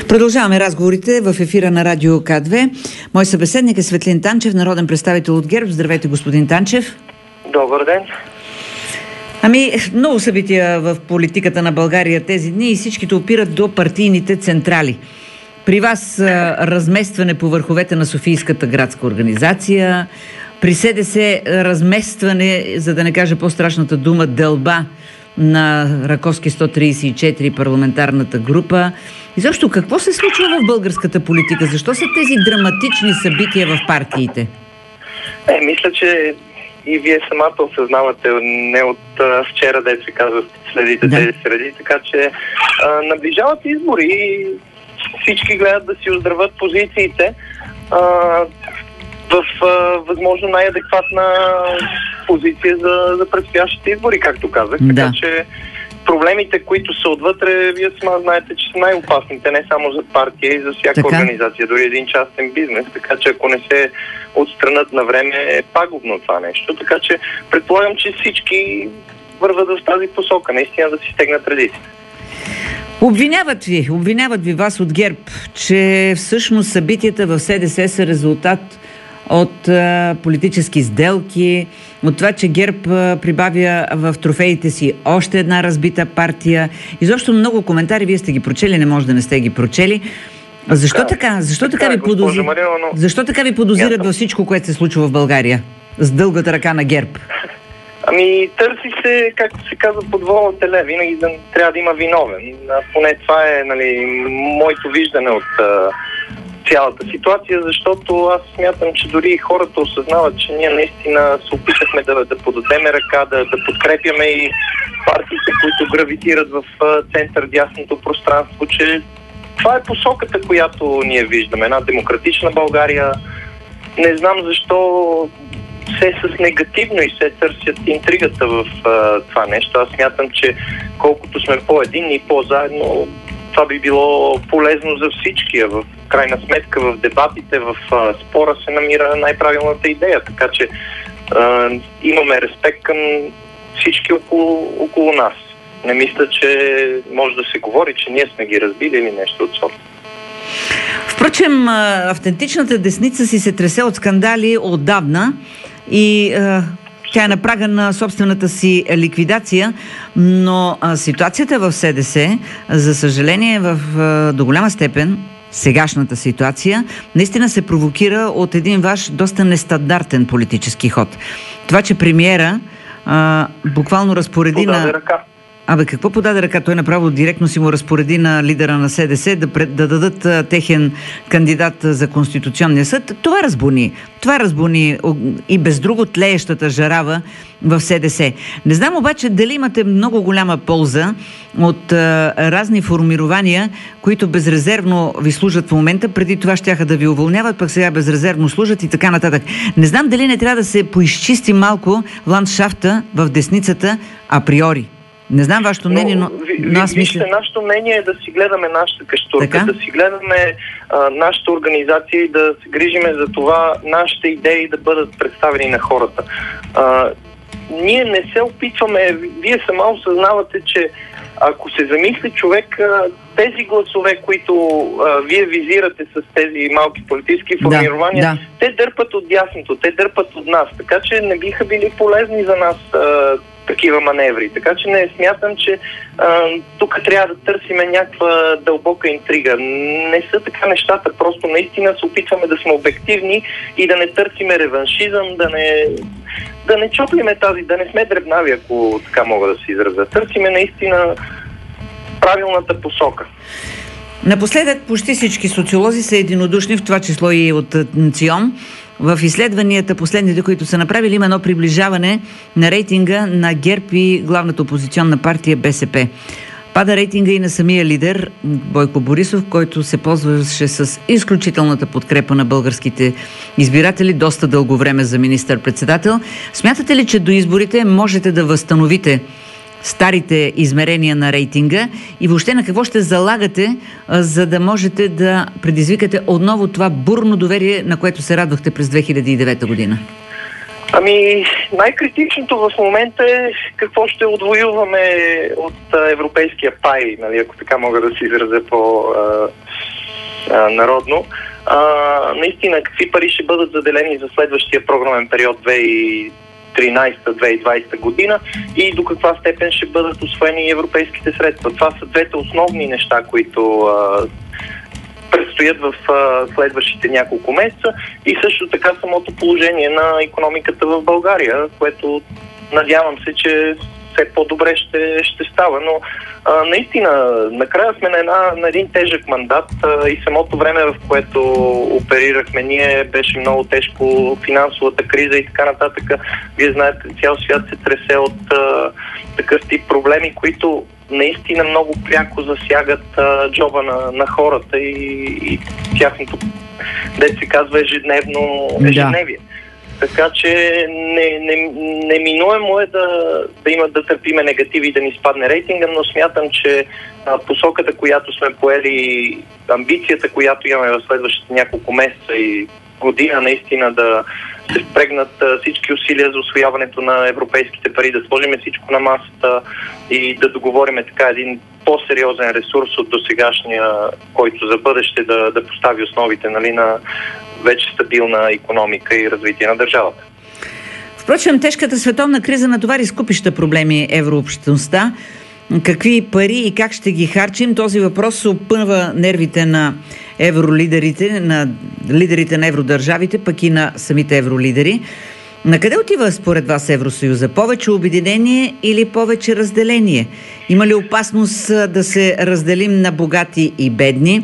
Продължаваме разговорите в ефира на Радио К2. Мой събеседник е Светлин Танчев, народен представител от ГЕРБ. Здравейте, господин Танчев. Добър ден. Много събития в политиката на България тези дни и всичките опират до партийните централи. При вас разместване по върховете на Софийската градска организация, при СДС разместване, за да не кажа по-страшната дума, дълба на Раковски 134 парламентарната група. И защо какво се случва в българската политика? Защо са тези драматични събития в партиите? Мисля, че и вие самата осъзнавате, не от вчера, дето се казва, следите тези среди, така че наближават избори и всички гледат да си оздравят позициите в възможно най-адекватна позиция за предстоящите избори, както казах. Така че проблемите, които са отвътре, вие сама знаете, че са най-опасните, не само за партия и за всяка организация, дори един частен бизнес. Така че ако не се отстранят на време, е пагубно това нещо. Така че предполагам, че всички върват в тази посока, наистина да си стегнат редиците. Обвиняват ви вас от ГЕРБ, че всъщност събитията в СДС са резултат от политически сделки, от това, че ГЕРБ прибавя в трофеите си още една разбита партия. Изобщо много коментари, вие сте ги прочели, не може да не сте ги прочели. Защо така ви подозират във всичко, което се случва в България с дългата ръка на ГЕРБ? Търси се, както се казва, подволната ле. Винаги трябва да има виновен. Поне това е, моето виждане от цялата ситуация, защото аз смятам, че дори хората осъзнават, че ние наистина се опитахме да подадем ръка, да подкрепяме и партиите, които гравитират в център-дясното пространство, че това е посоката, която ние виждаме. Една демократична България. Не знам защо все с негативно и се търсят интригата в това нещо. Аз смятам, че колкото сме по-единни и по-заедно, това би било полезно за всички. В крайна сметка в дебатите, в спора се намира най-правилната идея. Така че имаме респект към всички около нас. Не мисля, че може да се говори, че ние сме ги разбили или нещо от сорта. Впрочем, автентичната десница си се тресе от скандали отдавна и тя е на прага на собствената си ликвидация, но ситуацията в СДС, за съжаление, до голяма степен сегашната ситуация наистина се провокира от един ваш доста нестандартен политически ход. Това, че премиера буквално разпореди какво подаде ръка? Той направо директно си му разпореди на лидера на СДС да дадат техен кандидат за Конституционния съд. Това разбуни и без друго тлеещата жарава в СДС. Не знам обаче дали имате много голяма полза от разни формирования, които безрезервно ви служат в момента. Преди това щяха да ви уволняват, пък сега безрезервно служат и така нататък. Не знам дали не трябва да се поизчисти малко ландшафта в десницата априори. Не знам вашето мнение, но аз мисля... Нашето мнение е да си гледаме нашата каштурка, да си гледаме нашата организация и да се грижиме за това нашите идеи да бъдат представени на хората. Ние не се опитваме, вие сама осъзнавате, че ако се замисли човек, тези гласове, които вие визирате с тези малки политически формирования, те дърпат от дясното, те дърпат от нас, така че не биха били полезни за нас такива маневри. Така че не смятам, че тук трябва да търсиме някаква дълбока интрига. Не са така нещата, просто наистина се опитваме да сме обективни и да не търсиме реваншизъм, да не чоплиме да не сме дребнави, ако така мога да се изразя. Търсиме наистина правилната посока. Напоследък почти всички социолози са единодушни, в това число и от ЦИОМ. В изследванията, последните, които са направили, има едно приближаване на рейтинга на ГЕРБ и главната опозиционна партия БСП. Пада рейтинга и на самия лидер Бойко Борисов, който се ползваше с изключителната подкрепа на българските избиратели доста дълго време за министър-председател. Смятате ли, че до изборите можете да възстановите старите измерения на рейтинга и въобще на какво ще залагате, за да можете да предизвикате отново това бурно доверие, на което се радвахте през 2009 година? Най-критичното в момента е какво ще отвоюваме от европейския пай, ако така мога да се изразя народно. Наистина, какви пари ще бъдат заделени за следващия програмен период 2013-2020 година и до каква степен ще бъдат усвоени европейските средства. Това са двете основни неща, които предстоят в следващите няколко месеца, и също така самото положение на икономиката в България, което надявам се, че все по-добре ще става, но наистина, накрая сме на един тежък мандат и самото време, в което оперирахме ние, беше много тежко, финансовата криза и така нататък. Вие знаете, цял свят се тресе от такъв тип проблеми, които наистина много пряко засягат джоба на хората и тяхното, дето се казва, ежедневие. Така че неминуемо е да търпиме негативи и да ни спадне рейтинга, но смятам, че посоката, която сме поели, амбицията, която имаме в следващите няколко месеца и година, наистина да се впрегнат всички усилия за усвояването на европейските пари, да сложим всичко на масата и да договориме така един по-сериозен ресурс от досегашния, който за бъдеще да постави основите, нали, на вече стабилна икономика и развитие на държавата. Впрочем, тежката световна криза натовари с купища проблеми еврообщността. Какви пари и как ще ги харчим? Този въпрос опънва нервите на евролидерите, на лидерите на евродържавите, пък и на самите евролидери. Накъде отива според вас Евросъюза? Повече обединение или повече разделение? Има ли опасност да се разделим на богати и бедни?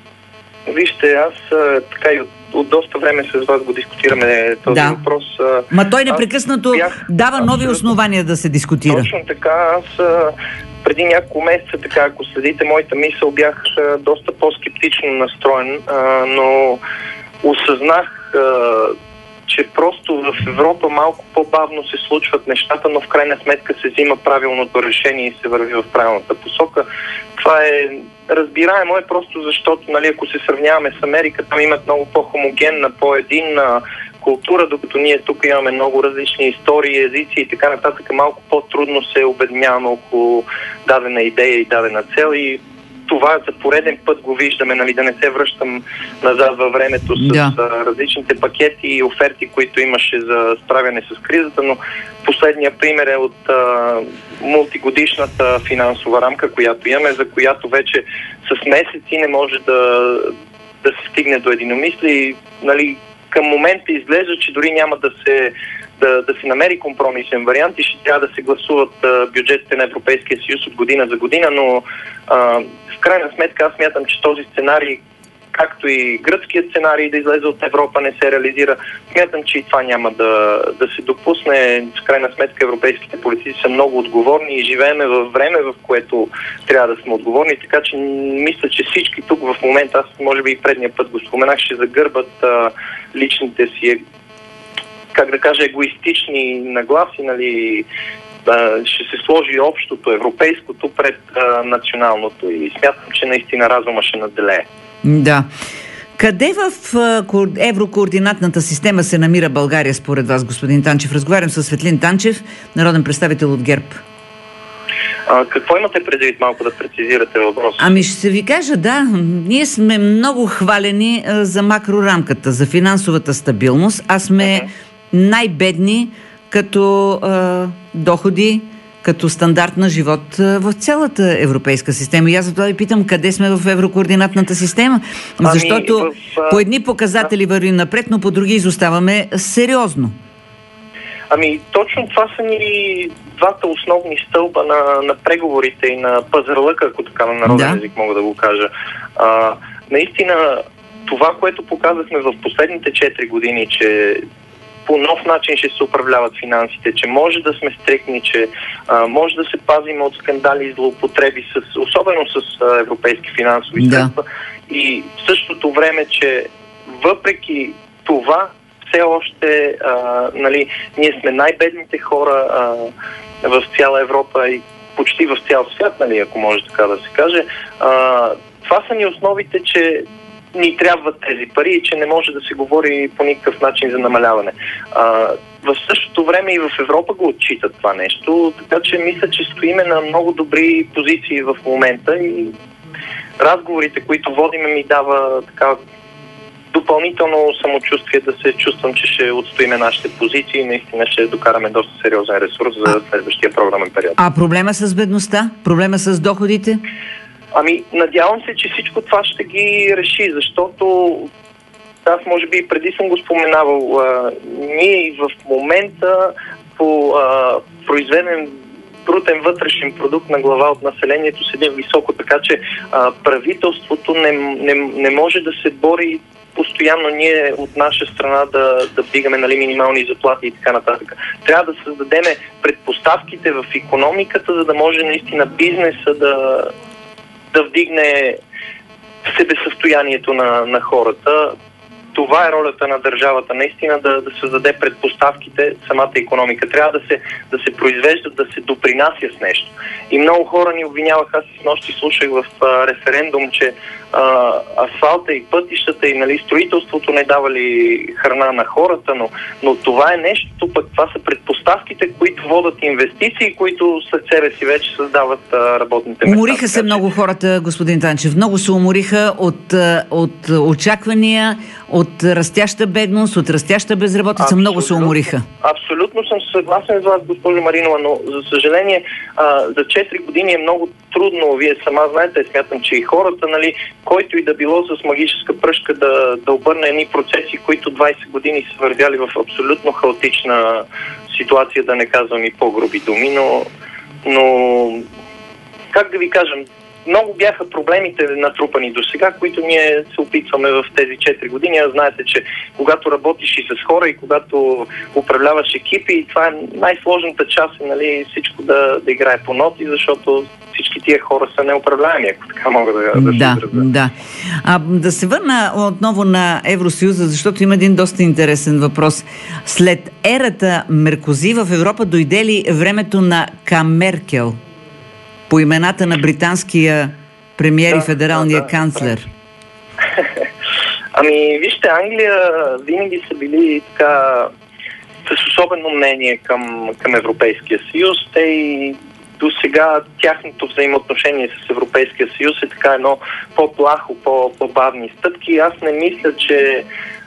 Вижте, аз така и от доста време с вас го дискутираме този въпрос. Ма той непрекъснато дава нови основания да се дискутира. Точно така. Аз преди няколко месеца, така, ако следите моята мисъл, бях доста по-скептично настроен, но осъзнах, че просто в Европа малко по-бавно се случват нещата, но в крайна сметка се взима правилното решение и се върви в правилната посока. Това е разбираемо, просто защото, нали, ако се сравняваме с Америка, там имат много по-хомогенна, по-единна култура, докато ние тук имаме много различни истории, езици и така нататък. Малко по-трудно се обединяваме около дадена идея и дадена цел, и това за пореден път го виждаме, нали, да не се връщам назад във времето с различните пакети и оферти, които имаше за справяне с кризата, но последният пример е от мултигодишната финансова рамка, която имаме, за която вече с месеци не може да се стигне до единомислие. Нали, към момента изглежда, че дори няма да се намери компромисен вариант и ще трябва да се гласуват бюджетите на Европейския съюз от година за година, но в крайна сметка аз смятам, че този сценарий, както и гръцкият сценарий да излезе от Европа, не се реализира. Смятам, че и това няма да се допусне. В крайна сметка европейските политици са много отговорни и живееме във време, в което трябва да сме отговорни, така че мисля, че всички тук в момента, аз може би и предния път го споменах, ще загърбат личните си, как да кажа, егоистични нагласи, нали, ще се сложи общото, европейското пред националното, и смятам, че наистина разума ще надделее. Да. Къде в еврокоординатната система се намира България според вас, господин Танчев? Разговарям с Светлин Танчев, народен представител от ГЕРБ. Какво имате предвид, малко да прецизирате въпроса? Ами ще ви кажа, ние сме много хвалени за макрорамката, за финансовата стабилност, а сме най-бедни като доходи, като стандарт на живот в цялата европейска система. И аз затова ви питам, къде сме в еврокоординатната система? Защото по едни показатели вървим напред, но по други изоставаме сериозно. Точно това са ни двата основни стълба на преговорите и на пазарлъка, ако така на народен език мога да го кажа. Наистина, това, което показахме в последните 4 години, че по нов начин ще се управляват финансите, че може да сме стрикни, че може да се пазим от скандали и злоупотреби, особено с европейски финансови средства. И в същото време, че въпреки това, все още ние сме най-бедните хора в цяла Европа и почти в цял свят, нали, ако може така да се каже. Това са ни основите, че ни трябват тези пари и че не може да се говори по никакъв начин за намаляване. В същото време и в Европа го отчитат това нещо, така че мисля, че стоиме на много добри позиции в момента и разговорите, които водиме, ми дава така допълнително самочувствие да се чувствам, че ще отстоиме нашите позиции и наистина ще докараме доста сериозен ресурс за следващия програмен период. А проблема с бедността? Проблема с доходите? Надявам се, че всичко това ще ги реши, защото аз може би и преди съм го споменавал. Ние и в момента по произведен брутен вътрешен продукт на глава от населението седим високо, така че правителството не може да се бори постоянно ние от наша страна да вдигаме минимални заплати и така нататък. Трябва да създадем предпоставките в икономиката, за да може наистина бизнеса да вдигне себесъстоянието на хората. Това е ролята на държавата, наистина да създаде предпоставките, самата икономика. Трябва да се произвеждат, да се допринася с нещо. И много хора ни обвиняваха, аз и снощи слушах в референдум, че асфалта и пътищата и строителството не давали храна на хората, но това е нещо, пък това са предпоставките, които водят инвестиции, които след себе си вече създават работните места. Умориха се много хората, господин Танчев. Много се умориха от очаквания, от растяща бедност, от растяща безработица. Абсолютно, много се умориха. Абсолютно съм съгласен с вас, госпожо Маринова, но за съжаление за 4 години е много трудно. Вие сама знаете, смятам, че и хората, който и да било с магическа пръчка да обърне едни процеси, които 20 години са вървяли в абсолютно хаотична ситуация, да не казвам и по-груби думи, но как да ви кажем, много бяха проблемите натрупани до сега, които ние се опитваме в тези 4 години. А знаете, че когато работиш и с хора и когато управляваш екипи, това е най-сложната част, всичко да играе по ноти, защото всички тия хора са неуправляеми, ако така мога да се изразя. Да. Да се върна отново на Евросъюза, защото има един доста интересен въпрос. След ерата Меркози в Европа дойде ли времето на Камеркел? По имената на британския премиер и федералния канцлер. Вижте, Англия винаги са били така с особено мнение към Европейския съюз. Те и до сега тяхното взаимоотношение с Европейския съюз е така едно по-плахо, по-бавни стъпки. Аз не мисля, че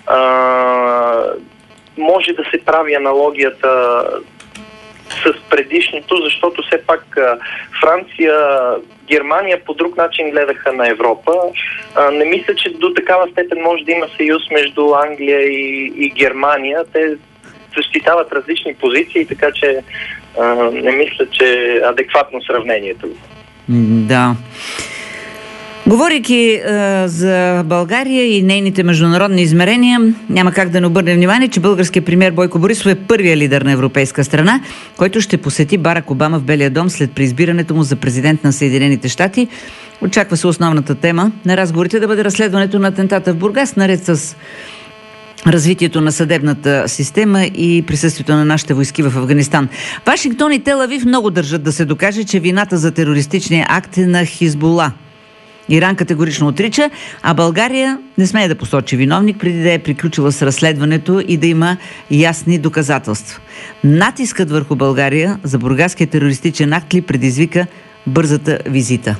може да се прави аналогията с предишното, защото все пак Франция, Германия по друг начин гледаха на Европа. Не мисля, че до такава степен може да има съюз между Англия и Германия. Те защитават различни позиции, така че не мисля, че е адекватно сравнението. Да. Говорейки за България и нейните международни измерения, няма как да не обърнем внимание, че българският премиер Бойко Борисов е първият лидер на европейска страна, който ще посети Барак Обама в Белия дом след преизбирането му за президент на Съединените щати. Очаква се основната тема на разговорите да бъде разследването на атентата в Бургас, наред с развитието на съдебната система и присъствието на нашите войски в Афганистан. Вашингтон и Тел Авив много държат да се докаже, че вината за терористичния акт е на Хизбула. Иран категорично отрича, а България не смее да посочи виновник, преди да е приключила с разследването и да има ясни доказателства. Натискът върху България за бургаския терористичен акт ли предизвика бързата визита?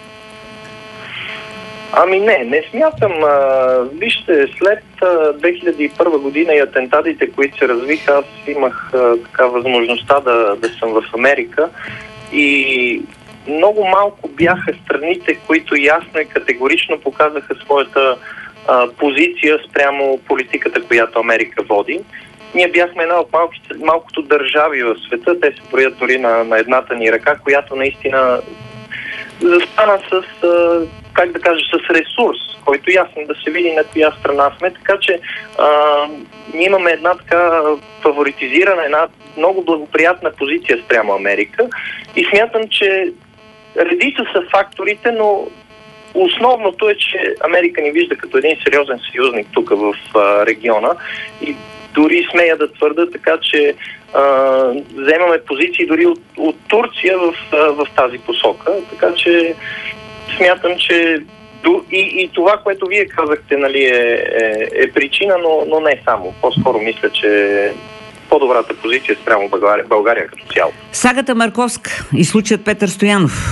Не смятам. Вижте, след 2001 година и атентатите, които се развиха, аз имах възможността да съм в Америка и много малко бяха страните, които ясно и категорично показаха своята позиция спрямо политиката, която Америка води. Ние бяхме една от малкото държави в света, те се броят дори на едната ни ръка, която наистина застана с ресурс, който ясно да се види на коя страна сме, така че ние имаме една така фаворитизирана, една много благоприятна позиция спрямо Америка и смятам, че редица са факторите, но основното е, че Америка ни вижда като един сериозен съюзник тук в региона и дори смея да твърда, така че вземаме позиции дори от Турция в тази посока, така че смятам, че и това, което вие казахте, е причина, но не само. По-скоро мисля, че по-добрата позиция спрямо България като цяло. Сагата Марковска и случаят Петър Стоянов.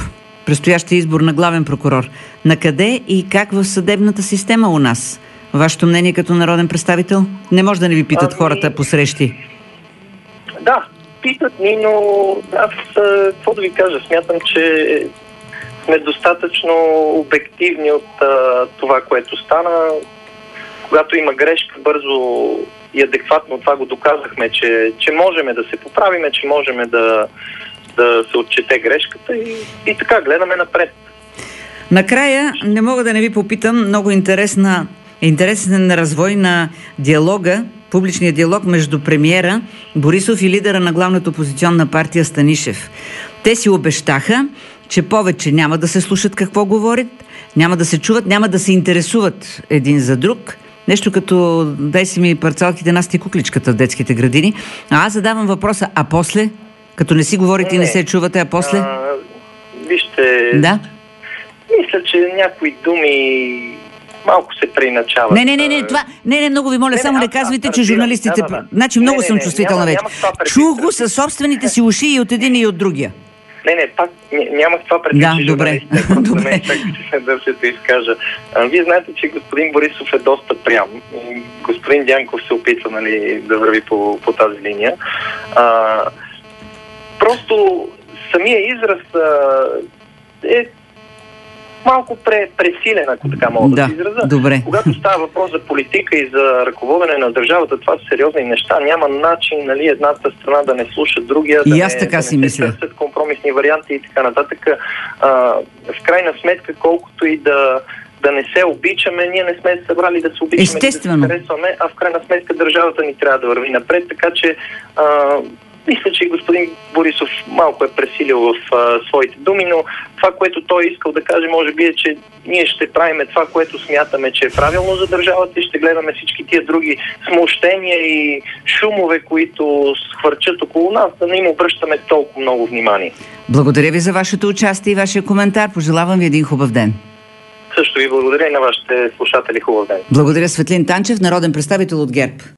предстоящия избор на главен прокурор. Накъде и как в съдебната система у нас? Вашето мнение като народен представител? Не може да не ви питат хората по срещи. Да, питат ни, но аз, какво да ви кажа, смятам, че сме достатъчно обективни от това, което стана. Когато има грешка, бързо и адекватно това го доказахме, че можем да се поправиме, че можем да се отчете грешката и така гледаме напред. Накрая не мога да не ви попитам, много интересен развой на диалога, публичния диалог между премиера Борисов и лидера на главната опозиционна партия Станишев. Те си обещаха, че повече няма да се слушат какво говорят, няма да се чуват, няма да се интересуват един за друг. Нещо като дай си ми парцалките, нас ти кукличката в детските градини. А аз задавам въпроса, а после? Като не си говорите и не се чувате, а после? Вижте, да? Мисля, че някои думи малко се преиначават. Не, много ви моля, само не казвайте, че журналистите... Значи много съм чувствителна вече. Чух го със собствените си уши и от един и от другия. Пак нямах това предвид, че добре. да се изкажа. Вие знаете, че господин Борисов е доста прям. Господин Дянков се опитва, да върви по тази линия. Просто самия израз е малко пресилен, ако така мога да се израза. Добре. Когато става въпрос за политика и за ръководене на държавата, това са сериозни неща. Няма начин, едната страна да не слуша другия, да не се търсят компромисни варианти и така нататък. В крайна сметка, колкото и да не се обичаме, ние не сме събрали да се обичаме, естествено, да се харесваме, а в крайна сметка държавата ни трябва да върви напред, така че мисля, че господин Борисов малко е пресилил в своите думи, но това, което той искал да каже, може би е, че ние ще правим това, което смятаме, че е правилно за държавата и ще гледаме всички тия други смущения и шумове, които схвърчат около нас, да не им обръщаме толкова много внимание. Благодаря ви за вашето участие и вашия коментар. Пожелавам ви един хубав ден. Също ви благодаря и на вашите слушатели. Хубав ден. Благодаря, Светлин Танчев, народен представител от ГЕРБ.